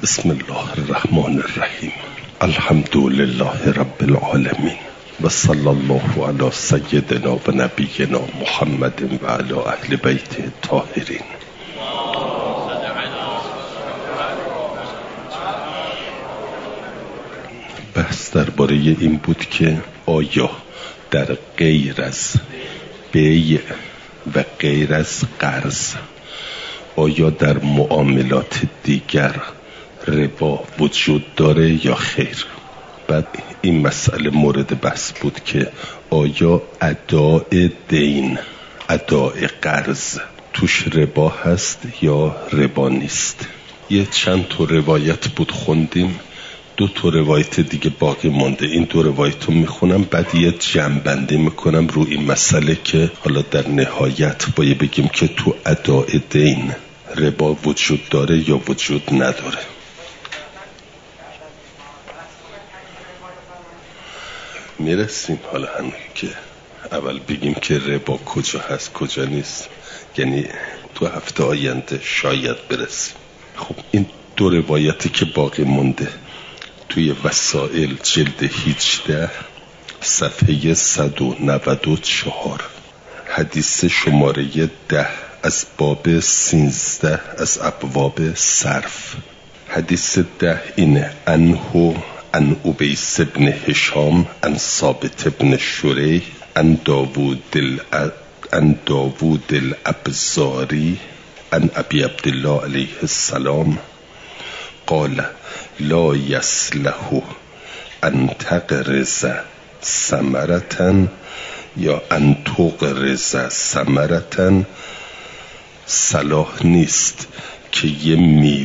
بسم الله الرحمن الرحیم. الحمد لله رب العالمین و صلی الله علی سیدنا و نبینا محمد و علی اهل بیت الطاهرین. بحث درباره این بود که آیا در غیر از بیع و غیر از قرض، آیا در معاملات دیگر ربا وجود داره یا خیر؟ بعد این مسئله مورد بحث بود که آیا اداء دین، اداء قرض توش ربا هست یا ربا نیست. یه چند تا روایت بود خوندیم، 2 تا روایت دیگه باقی مونده. این 2 روایت رو میخونم، بعد یه جمع‌بندی میکنم روی این مسئله که حالا در نهایت باید بگیم که تو اداء دین ربا وجود داره یا وجود نداره. میرسیم حالا هم که اول بگیم که ربا کجا هست کجا نیست، یعنی تو هفته آینده شاید برسیم. خب این 2 روایتی که باقی مونده توی وسائل جلد 18 صفحه 194، حدیث شماره 10 از باب 13 از ابواب صرف. حدیث 10 اینه: انهو عن عبیس بن هشام عن ثابت بن شریح عن داوود الابزاری عن ابی عبدالله علیه السلام قال لا یصلح ان تقرض ثمرة یا ان تقرض ثمرة، صلاح نیست که یه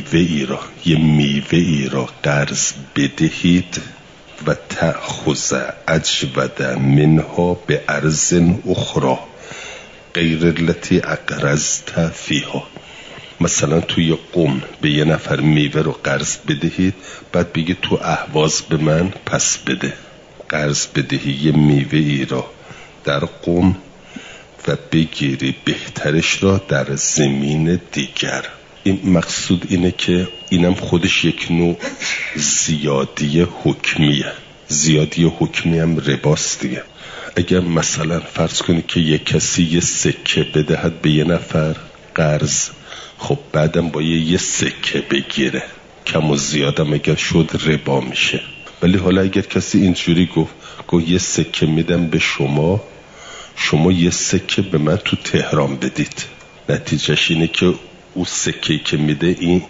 میوه ای را قرض بدهید و تأخذ اجود منها به ارض اخرى غیر التي اقرضت فیها. مثلا توی قم به یه نفر میوه رو قرض بدهید، بعد بگی تو اهواز به من پس بده. قرض بدهی یه میوه ای را در قم و بگیری بهترش را در زمین دیگر. این مقصود اینه که اینم خودش یک نوع زیادی حکمیه. زیادی حکمی هم رباست دیگه. اگر مثلا فرض کنی که یک کسی یه سکه بدهد به یه نفر قرض، خب بعدم با یه سکه بگیره، کم و زیادم اگر شد ربا میشه. ولی حالا اگر کسی اینجوری گفت یه سکه میدم به شما یه سکه به من تو تهران بدید، نتیجهش اینه که او سکه‌ای که میده این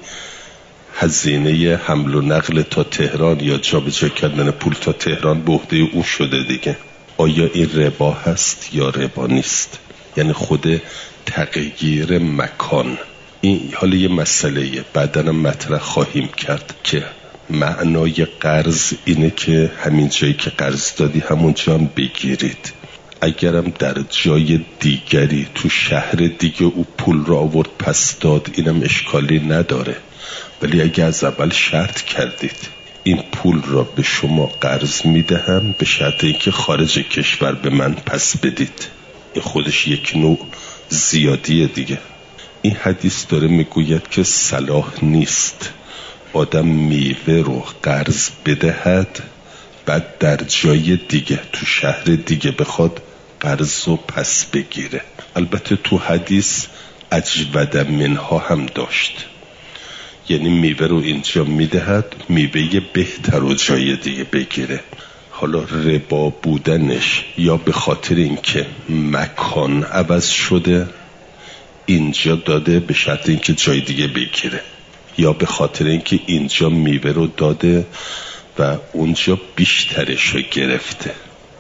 هزینه حمل و نقل تا تهران یا جابجا کردن پول تا تهران به عهده او شده دیگه. آیا این ربا هست یا ربا نیست؟ یعنی خود تغییر مکان. این حالا یه مسئله بعداً مطرح خواهیم کرد که معنای قرض اینه که همین جایی که قرض دادی همون جا هم بگیرید. اگرم در جای دیگری تو شهر دیگه او پول را آورد پس داد، اینم اشکالی نداره. ولی اگه از اول شرط کردید این پول را به شما قرض میدهم به شرط اینکه خارج کشور به من پس بدید، این خودش یک نوع زیادیه دیگه. این حدیث داره میگوید که صلاح نیست آدم میوه رو قرض بدهد بعد در جای دیگه تو شهر دیگه بخواد قرض رو پس بگیره. البته تو حدیث اجود منها هم داشت، یعنی میوه رو اینجا میدهد میوه بهتر و جای دیگه بگیره. حالا ربا بودنش یا به خاطر اینکه مکان عوض شده اینجا داده به شرط اینکه جای دیگه بگیره، یا به خاطر اینکه اینجا میوه رو داده و اونجا بیشترش رو گرفته.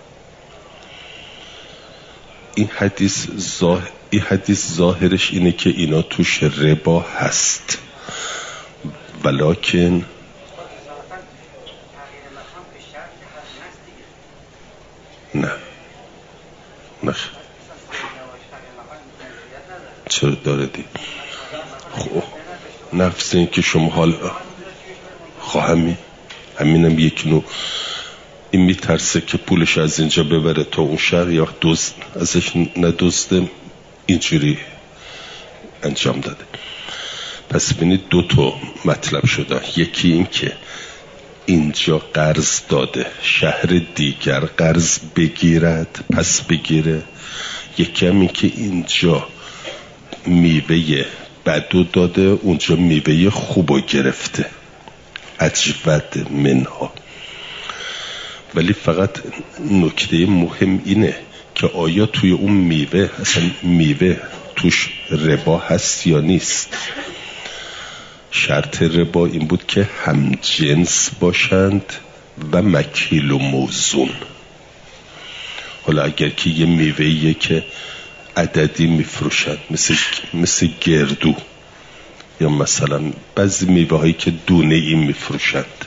این حدیث ظاهرش اینه که اینا توش ربا هست، ولکن نه چرا داره دی؟ خب نفس این که شما حال همینم یک نوع این میترسه که پولش از اینجا ببره تا اون شهر یا ازش ندزده، اینجوری انجام داده. پس ببینید دو تا مطلب شده. یکی این که اینجا قرض داده، شهر دیگر قرض بگیرد پس بگیره. یکی هم این که اینجا میوه بدو داده، اونجا میوه خوبو گرفته، اجود منها. ولی فقط نکته مهم اینه که آیا توی اون میوه اصلا میوه توش ربا هست یا نیست. شرط ربا این بود که هم جنس باشند و مکیل و موزون. حالا اگر که یه میوهیه که عددی میفروشند مثل گردو، یا مثلا بعضی میوه هایی که دونه ای میفروشند،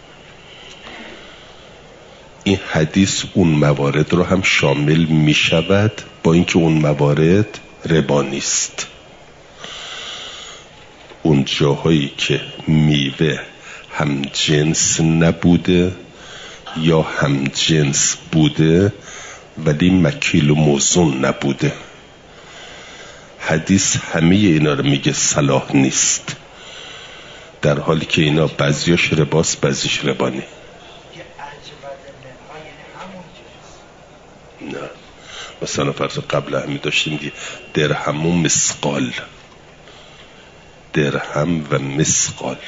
این حدیث اون موارد رو هم شامل میشود، با اینکه اون موارد ربا نیست. اون جاهایی که میوه هم جنس نبوده یا هم جنس بوده ولی مکیل و موزون نبوده، حدیث همه اینا رو میگه صلاح نیست، در حالی که اینا بعضیش رباست بعضیش ربانی. نه مثلا فرض قبل همی داشتیم که درهم و مسقال، درهم و مسقال.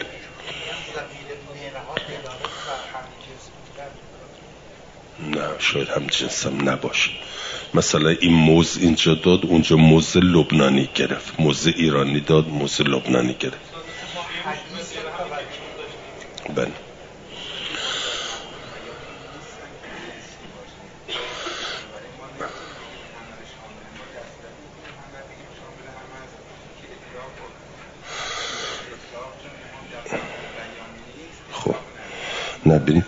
نه شاید هم جنس هم نباشه. مثلا این موز اینجا داد، اونجا موز لبنانی گرفت، موز ایرانی داد، موز لبنانی گرفت. بله خب نبینیم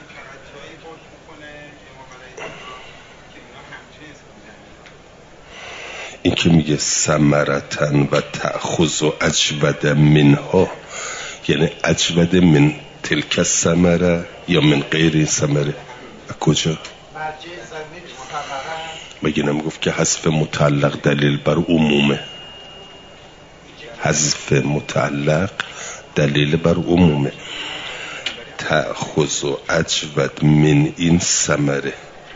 این که میگه ثمرتن و تأخذ و اجود منها، یعنی اجود من تلک ثمره یا من غیر این ثمره؟ کجا؟ مگه نمیگفت که حذف متعلق دلیل بر عمومه؟ حذف متعلق دلیل بر عمومه. تأخذ و اجود من این ثمره.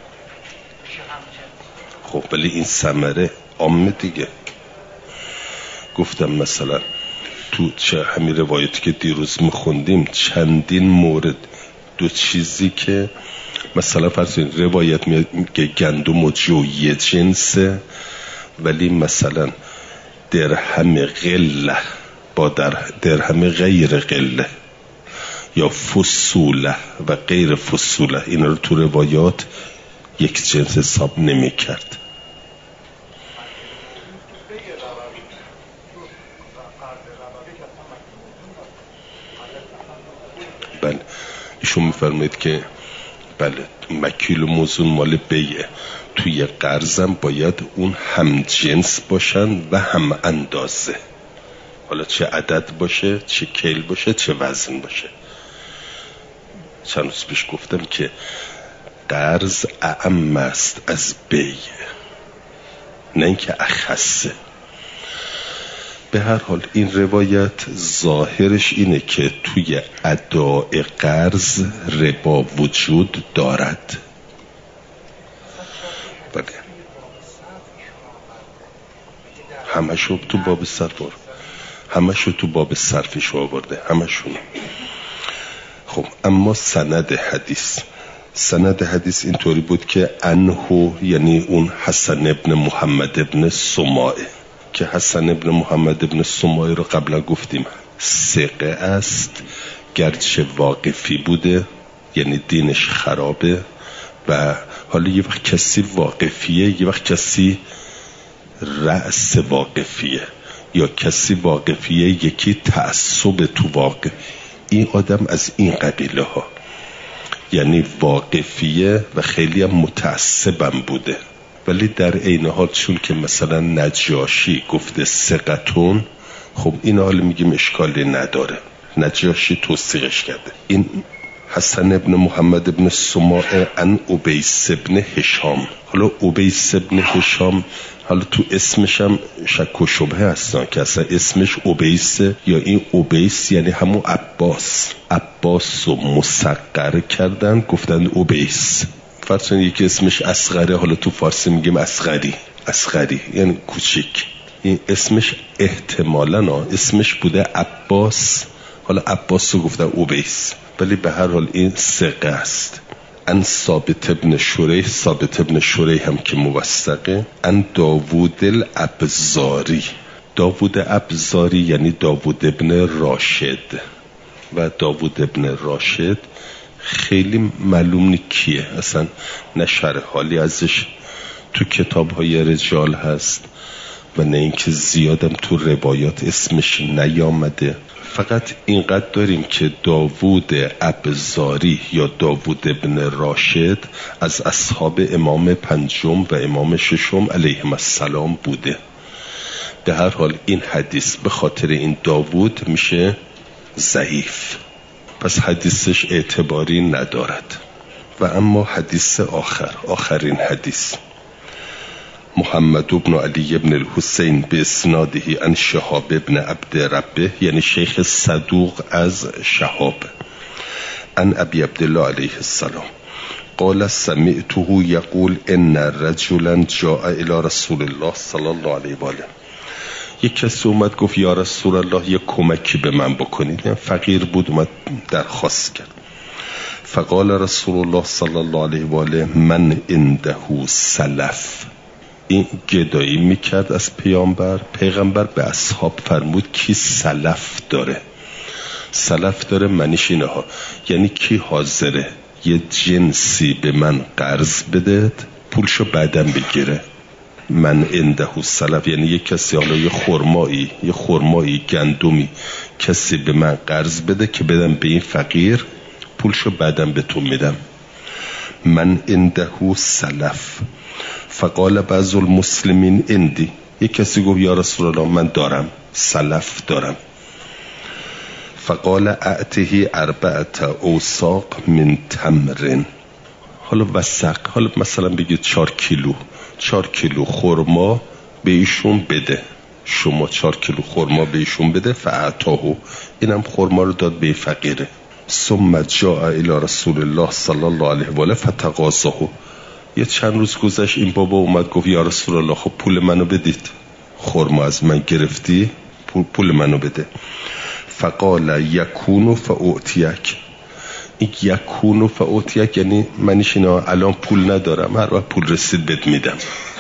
خب ولی این ثمره عامه دیگه. گفتم مثلا تو چه همین روایتی که دیروز میخوندیم چندین مورد، دو چیزی که مثلا فرض روایت میگه گندم و جو یه جنسه، ولی مثلا درهم غله با درهم غیر غله یا فصوله و غیر فصوله، این رو تو روایات یک جنس حساب نمی کرد. بله ایشون میفرماید که بله مکیل و موزون مال بیه، توی قرضم باید اون هم جنس باشن و هم اندازه، حالا چه عدد باشه، چه کیل باشه، چه وزن باشه. چند روز پیش گفتم که قرض اعم است از بیه، نه اینکه اخصه. به هر حال این روایت ظاهرش اینه که توی اداء قرض ربا وجود دارد. بله همشو تو باب صرف، همشو تو باب صرفش آورده، همشون. خب اما سند حدیث اینطوری بود که انهو، یعنی اون حسن ابن محمد ابن سماعه، که حسن ابن محمد ابن سماعه رو قبلا گفتیم ثقه است، گرچه واقفی بوده، یعنی دینش خرابه. و حالا یه وقت کسی واقفیه، یه وقت کسی رأس واقفیه، یا کسی واقفیه یکی تعصب تو واقع. این آدم از این قبیله ها، یعنی واقفیه و خیلی هم متعصبم بوده، ولی در عین حال چون که مثلا نجاشی گفته ثقتون، خب این حال میگیم اشکالی نداره، نجاشی توثیقش کرده. این حسن ابن محمد ابن سماعه ان ابیس ابن هشام. حالا ابیس ابن هشام حالا تو اسمش هم شک و شبهه هستن که اصلا اسمش اوبیسه یا این اوبیس یعنی همون عباس رو مصغر کردن گفتن اوبیس. فرض کنید یکی اسمش اصغره، حالا تو فارسی میگیم اصغری یعنی کوچیک. این اسمش احتمالاً اسمش بوده عباس، حالا عباس رو گفتن اوبیس، ولی به هر حال این ثقه است. ان ثابت ابن شریح هم که موثقه. ان داوود الابزاری، داوود ابزاری یعنی داوود ابن راشد، و داوود ابن راشد خیلی معلوم نی کیه، اصلا نه شرح حالی ازش تو کتاب های رجال هست و نه اینکه زیادم تو روایات اسمش نیامده. فقط اینقدر داریم که داوود ابزاری یا داوود ابن راشد از اصحاب امام پنجم و امام ششم علیهم السلام بوده. به هر حال این حدیث به خاطر این داوود میشه ضعیف، پس حدیثش اعتباری ندارد. و اما حدیث آخرین حدیث، محمد بن علی بن الحسین به اسناده عن شهاب بن عبد ربه، یعنی شیخ صدوق از شهاب، عن ابی عبدالله علیه السلام قال سمعته یقول ان رجلا جاء الى رسول الله صلی الله علیه و آله. یک کسی اومد گفت یا رسول الله یک کمکی به من بکنید، یعنی فقیر بود، اومد درخواست کرد. فقال رسول الله صلی الله علیه و آله من عنده سلف. این گدایی میکرد از پیغمبر به اصحاب فرمود کی سلف داره معنیش اینه ها، یعنی کی حاضره یه جنسی به من قرض بده پولشو بعدم بگیره. من عنده سلف یعنی یه کسی، حالا یه خرمایی گندمی کسی به من قرض بده که بدم به این فقیر، پولشو بعدم به تو میدم. من عنده سلف. فقال بعض المسلمین اندی، یک کسی گفت یا رسول الله من دارم، سلف دارم. فقال اعطه 4 اوساق من تمر. حالا وسق، حالا مثلا بگید 4 کیلو خرما به ایشون بده، شما 4 کیلو خرما به ایشون بده. فاعطاه، اینم خرما رو داد به فقیره. ثم جاء الى رسول الله صلی الله علیه و آله فتقاضاه. یه چند روز گذشت، این بابا اومد گفت یا رسول الله خب پول منو بدید، خرما از من گرفتی، پول منو بده. فقال یکون فاعطیک. این یکون فاعطیک یعنی منیش اینا الان پول ندارم، هر وقت پول رسید بهت میدم.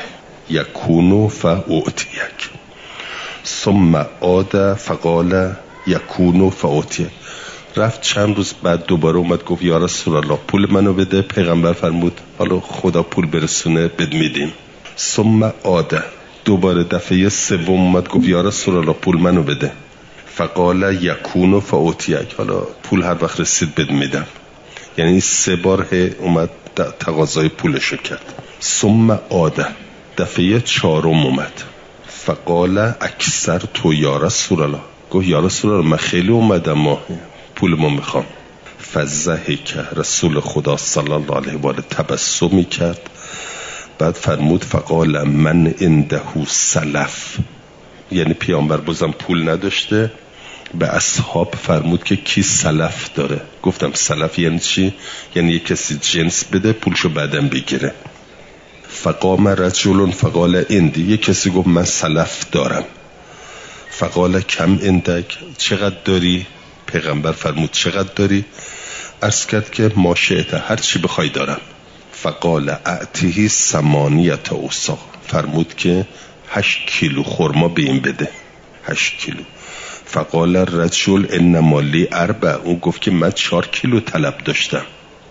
یکون فاعطیک. ثم عاد فقال یکون فاعطیک. رفت چند روز بعد دوباره اومد گفت یا رسول الله پول منو بده. پیغمبر فرمود حالا خدا پول برسونه بد میدیم. ثم عاد، دوباره دفعه سوم اومد گفت یا رسول الله پول منو بده. فقال یکون فاعطیک، حالا پول هر وقت رسید بد میدم. یعنی 3 بار اومد تقاضای پولشو کرد. ثم عاد، دفعه 4 اومد. فقال اکثر تو یا رسول الله، گفت یا رسول الله من خیلی اومدم، پول ما میخوام. فضحک، رسول خدا صلی الله علیه و آله تبسمی کرد، بعد فرمود فقال من عنده سلف. یعنی پیامبر بازم پول نداشته، به اصحاب فرمود که کی سلف داره. گفتم سلف یعنی چی؟ یعنی یک کسی جنس بده پولشو بعدم بگیره. فقام رجل فقال عندی، یک کسی گفت من سلف دارم. فقال کم عندک، چقدر داری؟ پیغمبر فرمود چقدر داری؟ عرض کرد که ما شئت، هر چی بخوای دارم. فقال اعطیه 8 اوساق، فرمود که 8 کیلو خرما به این بده، 8 کیلو. فقال الرجل انما لی 4، اون گفت که من 4 کیلو طلب داشتم.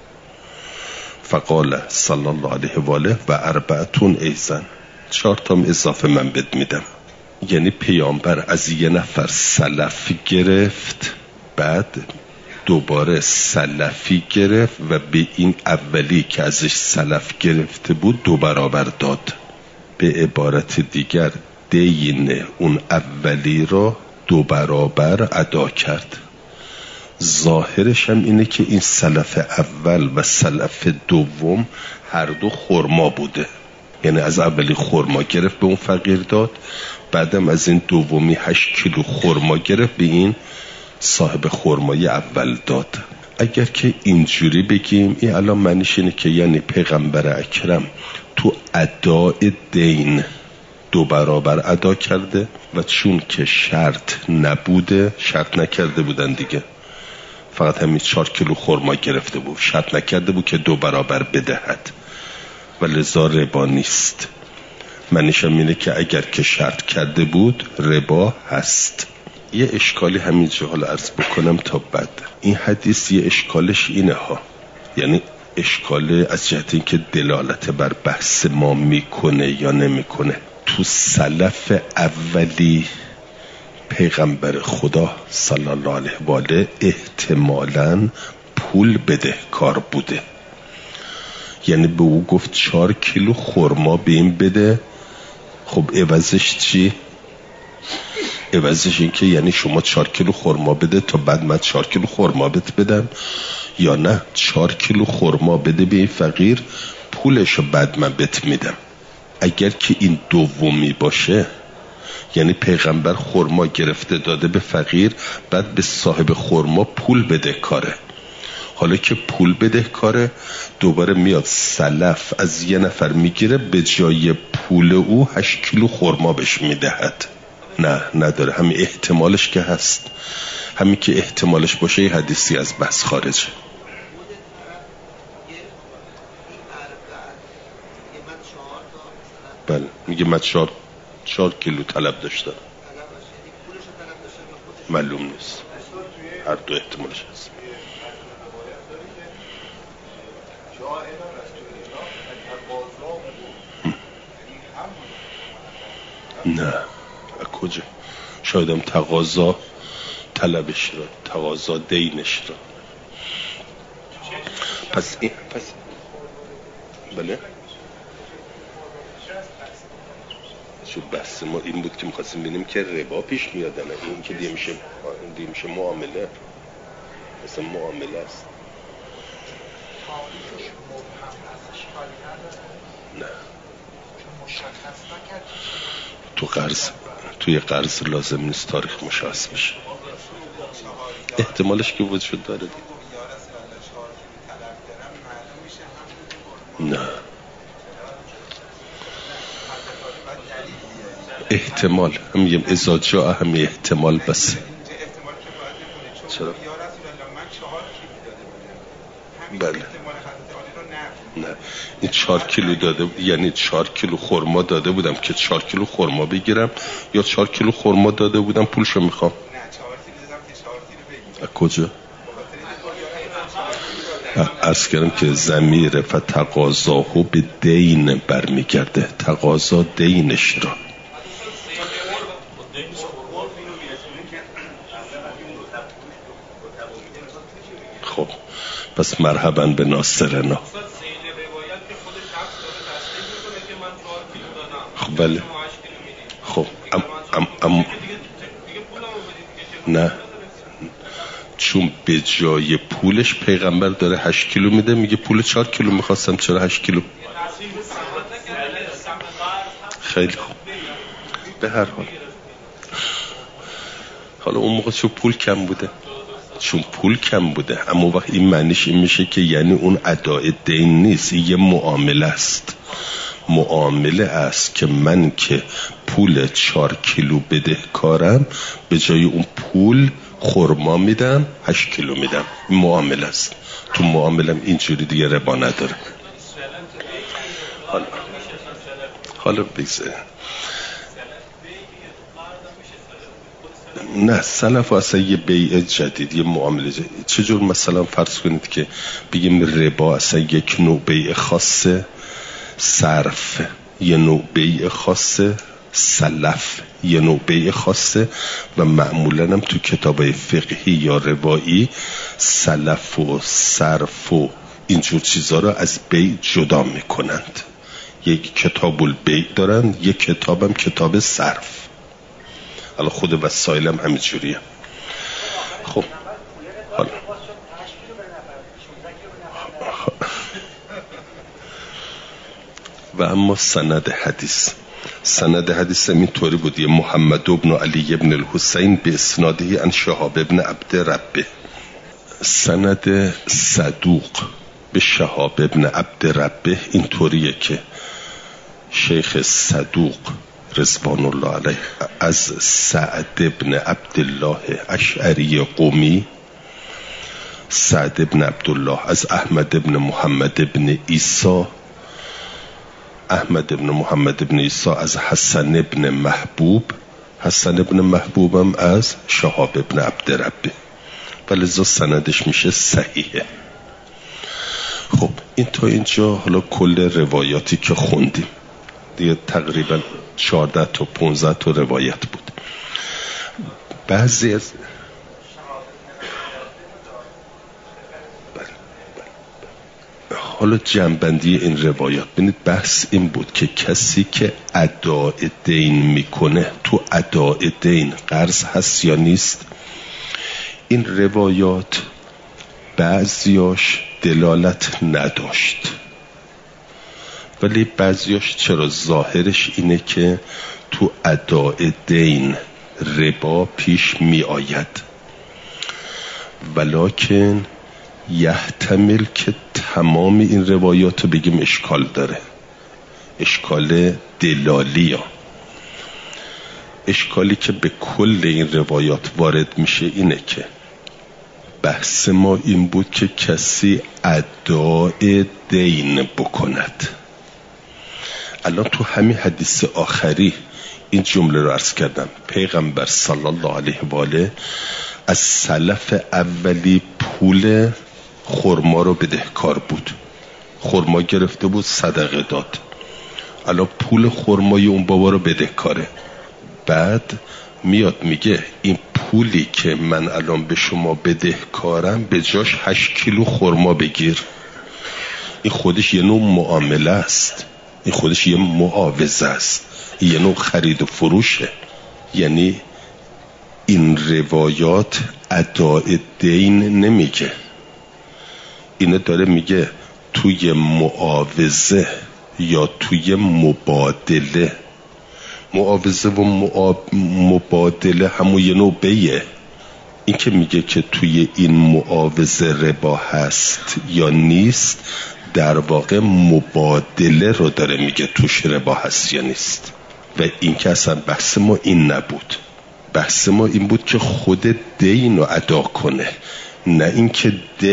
فقال صلی الله علیه و آله و 4 ایزن، 4 تام اضافه من بد میدم. یعنی پیامبر از یه نفر سلف گرفت، بعد دوباره سلفی گرفت و به این اولی که ازش سلف گرفته بود 2 برابر داد. به عبارت دیگر دین اون اولی را 2 برابر ادا کرد. ظاهرش هم اینه که این سلف اول و سلف دوم هر دو خرما بوده، یعنی از اولی خرما گرفت به اون فقیر داد، بعدم از این دومی 8 کیلو خرما گرفت به این صاحب خرمای اول داد. اگر که اینجوری بگیم این الان معنیش اینه که یعنی پیغمبر اکرم تو ادای دین 2 برابر ادا کرده و چون که شرط نبوده، شرط نکرده بودن دیگه، فقط همین 4 کیلو خرما گرفته بود، شرط نکرده بود که 2 برابر بدهد و لذا ربا نیست. معنیش هم اینه که اگر که شرط کرده بود ربا هست. یه اشکالی همینجا حالا عرض بکنم تا بعد. این حدیث یه اشکالش اینه ها، یعنی اشکال از جهت این که دلالت بر بحث ما میکنه یا نمیکنه. تو سلف اولی پیغمبر خدا صلی الله علیه و آله احتمالاً پول بدهکار بوده، یعنی به او گفت 4 کیلو خرما به این بده. خب عوضش چی؟ عوضش این که یعنی شما 4 کیلو خرما بده تا بعد من 4 کیلو خرما بهت بدم، یا نه 4 کیلو خرما بده به این فقیر، پولشو بعد من بهت میدم. اگر که این دومی باشه یعنی پیغمبر خرما گرفته داده به فقیر، بعد به صاحب خرما پول بده کاره. حالا که پول بده کاره دوباره میاد سلف از یه نفر میگیره به جای پول او 8 کیلو خرما بهش میدهد. نه نداره، همین احتمالش که هست، همین که احتمالش باشه یه حدیثی از بس خارجه. بله میگه من 4 کیلو طلب داشتم، معلوم نیست، هر دو احتمالش هست. نه کجا؟ شایدم تقاضا طلبش را، تقاضا دینش را. پس بله شو بحث ما این بود که می‌خواستیم ببینیم که ربا پیش میاد نه این که دیگه میشه معامله، مثلا معامله است. نه توی قرض لازم نیست تاریخ مشخص بشه، احتمالش که وجود داره دیگه. نه احتمال هم یه ازاجا هم احتمال بس. چرا؟ بله نه این 4 کیلو داده، یعنی 4 کیلو خرما داده بودم که 4 کیلو خرما بگیرم، یا 4 کیلو خرما داده بودم پولشو میخوام. کجا؟ عرض کردم که ضمیر فتقاضاهو به دین برمیگرده، تقاضا دینش را. خب پس مرحبا به ناصرنا. خب بله خب نه چون به جای پولش پیغمبر داره 8 کیلو میده، میگه پول 4 کیلو میخواستم چرا 8 کیلو. خیلی خوب. به هر حال حالا اون موقع چون پول کم بوده، اما وقت این معنیش این میشه که یعنی اون ادای دین نیست، یه معامله است که من که پول 4 کیلو بدهکارم به جای اون پول خرما میدم 8 کیلو میدم. این معامله است. تو معاملم اینجوری دیگه ربا نداره. حالا بگذاریم. نه سلف اصلا یه بیع جدید، یه معامله جدید. چجور مثلا فرض کنید که بگیم ربا اصلا یک نوع بیع خاصه، صرف یه نوع بیع خاصه، سلف یه نوع بیع خاصه، و معمولا هم تو کتابای فقهی یا روایی سلف و صرف و اینجور چیزا رو از بیع جدا میکنند. یک کتاب البیع دارن، یک کتابم کتاب صرف. حالا خود وسایل هم همینجوریه. خب حالا و اما سند حدیث اینطوری بود: یه محمد ابن علی ابن الحسین به اسناده عن شهاب ابن عبد ربه. سند صدوق به شهاب ابن عبد ربه اینطوریه که شیخ صدوق رضوان الله علیه از سعد ابن عبدالله اشعری قمی، سعد ابن عبدالله از احمد ابن محمد ابن عیسی، احمد ابن محمد ابن عیسی از حسن ابن محبوب، حسن ابن محبوبم از شهاب ابن عبد ربه، ولذا سندش میشه صحیحه. خب این تا اینجا حالا کل روایاتی که خوندیم دیگه تقریبا 14 تا 15 تا روایت بود. بعضی از حالا جنبندی این روایات ببینید، بحث این بود که کسی که اداء دین میکنه تو اداء دین قرض هست یا نیست. این روایات بعضیاش دلالت نداشت، ولی بعضیاش چرا ظاهرش اینه که تو اداء دین ربا پیش می آید، ولکن یحتمل که تمام این روایات رو بگیم اشکال داره، اشکال دلالی ها. اشکالی که به کل این روایات وارد میشه اینه که بحث ما این بود که کسی اداء دین بکند. الان تو همین حدیث آخری این جمله رو عرض کردم، پیغمبر صلی الله علیه و آله از سلف اولی پول خرما رو بدهکار بود، خرما گرفته بود صدقه داد، الان پول خرمای اون بابا رو بدهکاره. بعد میاد میگه این پولی که من الان به شما بدهکارم به جاش 8 کیلو خرما بگیر. این خودش یه نوع معامله است، این خودش یه معاوضه است، یه نوع خرید و فروشه. یعنی این روایات اداء دین نمیگه، اینه داره میگه توی معاوضه یا توی مبادله. معاوضه و مبادله همون یه نوع بیه. این که میگه که توی این معاوضه ربا هست یا نیست، در واقع مبادله رو داره میگه توش ربا هست یا نیست. و این که اصلا بحث ما این نبود، بحث ما این بود که خود دین رو ادا کنه، نه اینکه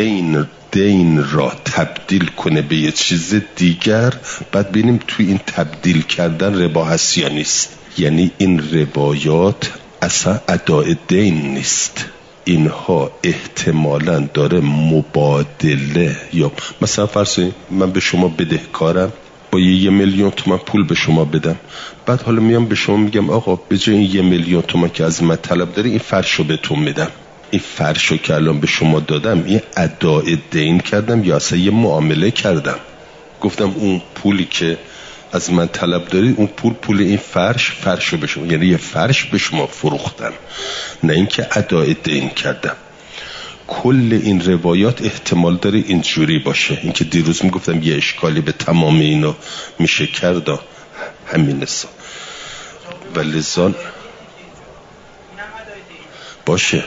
دین را تبدیل کنه به یه چیز دیگر بعد ببینیم توی این تبدیل کردن ربا هست یا نیست. یعنی این روایات اصلا اداء دین نیست، اینها احتمالاً داره مبادله. یا مثلا فرض من به شما بدهکارم، با 1 میلیون تومان پول به شما بدم، بعد حالا میام به شما میگم آقا به جای این 1 میلیون تومان که از من طلب داری این فرشو بهتون میدم. این فرشو که الان به شما دادم این اداء دین کردم یا اصلا یه معامله کردم؟ گفتم اون پولی که از من طلب دارید اون پول این فرشو به شما، یعنی یه فرش به شما فروختم، نه اینکه اداء دین کردم. کل این روایات احتمال داره اینجوری باشه. اینکه دیروز میگفتم یه اشکالی به تمام اینو میشه کرد همین نسا و لذان باشه.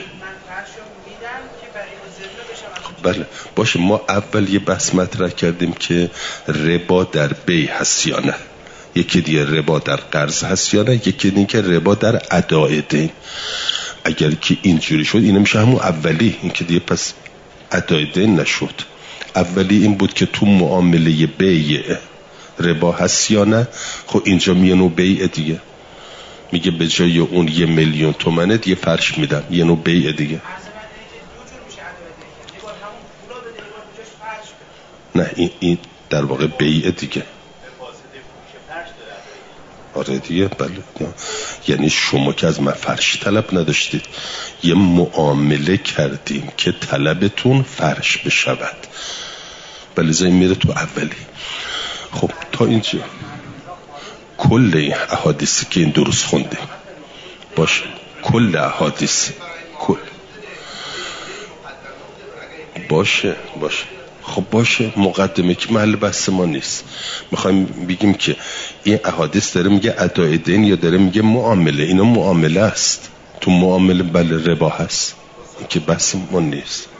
بله باشه، ما اول یه بحث مطرح کردیم که ربا در بیع هست یا نه، یکی دیگه ربا در قرض هست یا نه، یکی دیگه که ربا در اداء دین. اگر که اینجوری شد اینه میشه همون اولی، این که دیگه پس اداء دین نشد. اولی این بود که تو معامله بیع ربا هست یا نه. خب اینجا میه نوع بیع دیگه، میگه به جای اون 1 میلیون تومنه یه فرش میدم، یه نوع بیع دیگه. نه این در واقع بیع دیگه. آره دیگه، بله. یعنی شما که از من فرش طلب نداشتید، یه معامله کردیم که طلبتون فرش بشود، بلکه این میره تو اولی. خب تا اینجا کل این احادیثی که این درست خوندیم باشه، کل احادیث باشه. خب باشه، مقدمه که محل بحث ما نیست. میخوایم بگیم که این احادیث داره میگه ادای دین یا داره میگه معامله؟ اینا معامله است. تو معامله بله ربا هست، این که بحث ما نیست.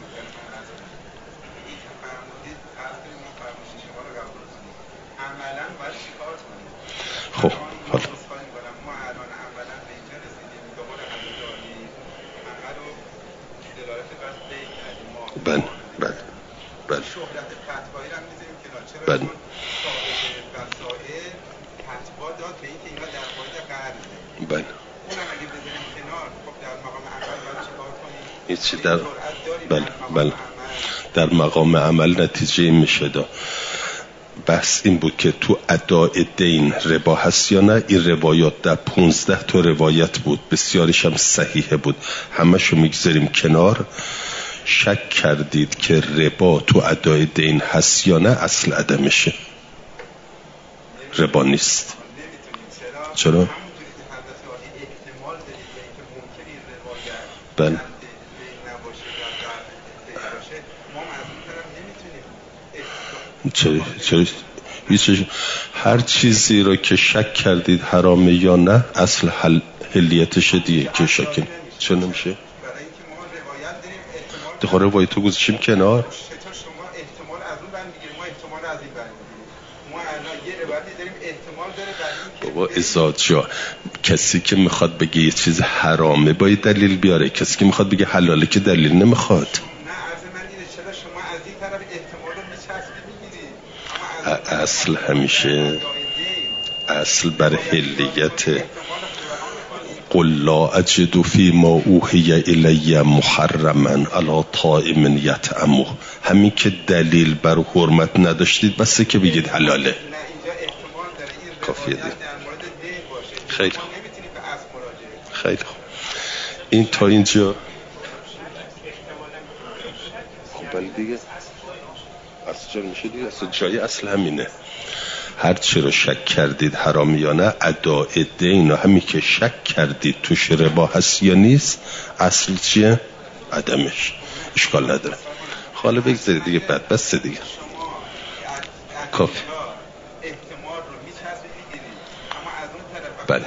خب حالا بله بله بله بله بله هیچی در بله بله در مقام عمل نتیجه این میشه دا. بحث این بود که تو ادای دین ربا هست یا نه. این روایات در 15 تا روایت بود، بسیارش هم صحیحه بود، همشو میگذاریم کنار. شک کردید که ربا تو ادای دین هست یا نه، اصل عدمشه، ربا نیست. چرا؟ بله چرا؟ هر چیزی رو که شک کردید حرامه یا نه، اصل حلیتش دیگه که شک چرا نمیشه؟ دخواه روایتو گذاشیم کنار. بابا ازاد جا، کسی که میخواد بگه یه چیز حرامه باید دلیل بیاره، کسی که میخواد بگه حلاله که دلیل نمیخواد. اصل همیشه اصل بر حلیت. قل لا اجد فی ما اوحی الی محرما علی طائم یطعمه. همین که دلیل بر حرمت نداشتید بسه که بگید حلاله، کافیه دید. خیلی خوب، خیلی خوب. این تا اینجا بله دیگه اصل جا میشه دیگه. اصل جای اصل همینه. هر چی رو شک کردید حرام یا نه، ادای دین و همین که شک کردید توش ربا هست یا نیست، اصل چیه؟ عدمش. اشکال نداره. حالا بگذارید دیگه، بعد بس دیگه کافی. بله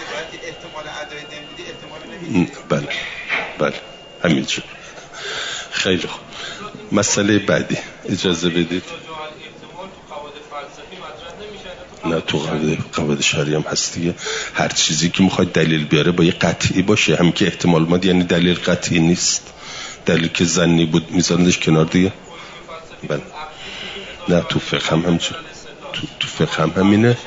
بله بله همینجور. خیلی خوب. مسئله بعدی اجازه بدید. نه تو قواعد شرعی هم هست دیگه. هر چیزی که میخواد دلیل بیاره با یه قطعی باشه. هم که احتمال ماد یعنی دلیل قطعی نیست. دلیل که ظنی بود میذارندش کنار دیگه. بله. نه تو فقه هم همچون. تو فقه هم همینه.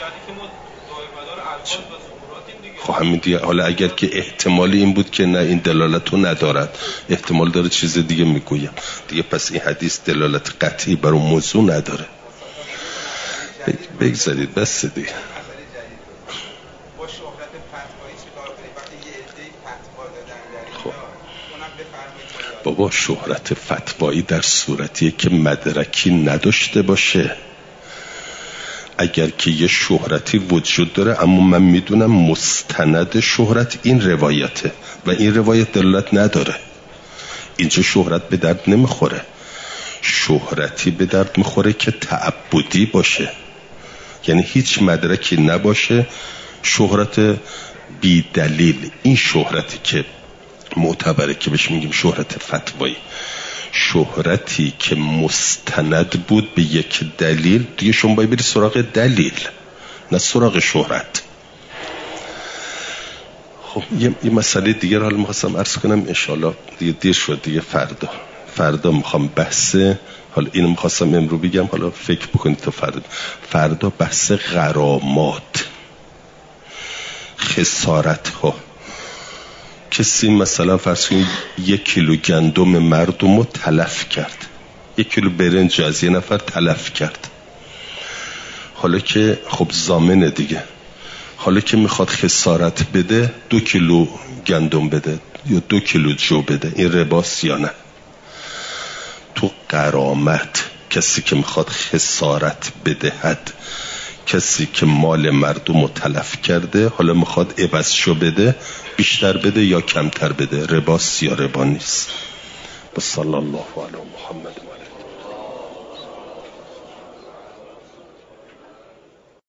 خب همین دیگه. حالا اگر که احتمال این بود که نه این دلالت رو ندارد، احتمال داره چیز دیگه میگویم دیگه، پس این حدیث دلالت قطعی بر اون موضوع نداره. بگذارید بس دیگه. خب بابا شهرت فتوایی در صورتیه که مدرکی نداشته باشه. اگر که یه شهرتی وجود داره اما من میدونم مستند شهرت این روایته و این روایت دلالت نداره، اینجا شهرت به درد نمیخوره. شهرتی به درد میخوره که تعبدی باشه، یعنی هیچ مدرکی نباشه، شهرت بی دلیل. این شهرتی که معتبره که بهش میگیم شهرت فتوایی. شهرتی که مستند بود به یک دلیل، دیگه شما باید بری سراغ دلیل نه سراغ شهرت. خب یه مسئله دیگه رو حالا میخواستم عرض کنم، انشالله دیگه دیر شد دیگه. فردا میخوام بحث، حالا اینو میخواستم امرو بگم، حالا فکر بکنید تا فردا بحث غرامات، خسارت ها. کسی مثلا فرض کنید 1 کیلو گندم مردم رو تلف کرد، 1 کیلو برنج از یه نفر تلف کرد. حالا که خب ضامنه دیگه، حالا که میخواد خسارت بده 2 کیلو گندم بده یا 2 کیلو جو بده، این رباست یا نه؟ تو غرامت کسی که میخواد خسارت بدهد، کسی که مال مردم رو تلف کرده حالا میخواد عوضشو بده، بیشتر بده یا کمتر بده، رباست یا ربا نیست؟ صلی الله علی محمد.